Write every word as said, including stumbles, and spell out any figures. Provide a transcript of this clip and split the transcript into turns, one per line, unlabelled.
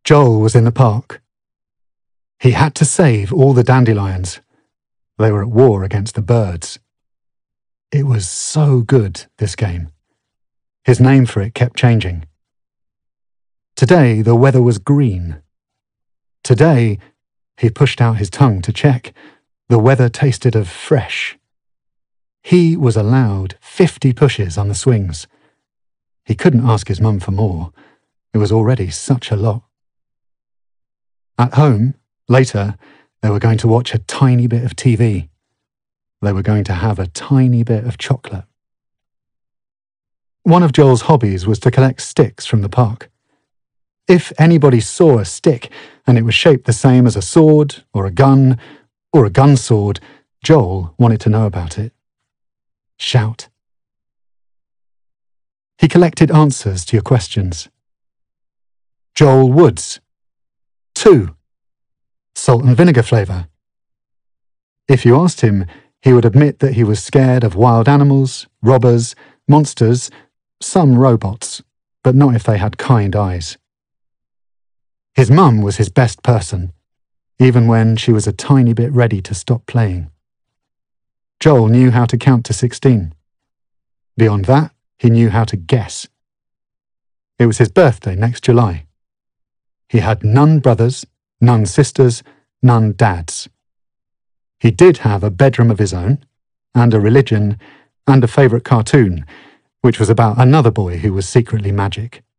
Joel was in the park. He had to save all the dandelions. They were at war against the birds. It was so good, this game. His name for it kept changing. Today the weather was green. Today, he pushed out his tongue to check, the weather tasted of fresh. He was allowed fifty pushes on the swings. He couldn't ask his mum for more. It was already such a lot. At home, later, they were going to watch a tiny bit of T V. They were going to have a tiny bit of chocolate. One of Joel's hobbies was to collect sticks from the park. If anybody saw a stick and it was shaped the same as a sword or a gun or a gun sword, Joel wanted to know about it. Shout. He collected answers to your questions. Joel Woods. Two. Salt and vinegar flavour. If you asked him, he would admit that he was scared of wild animals, robbers, monsters, some robots, but not if they had kind eyes. His mum was his best person, even when she was a tiny bit ready to stop playing. Joel knew how to count to sixteen. Beyond that, he knew how to guess. It was his birthday next July. He had none brothers, none sisters, none dads. He did have a bedroom of his own, and a religion, and a favourite cartoon, which was about another boy who was secretly magic.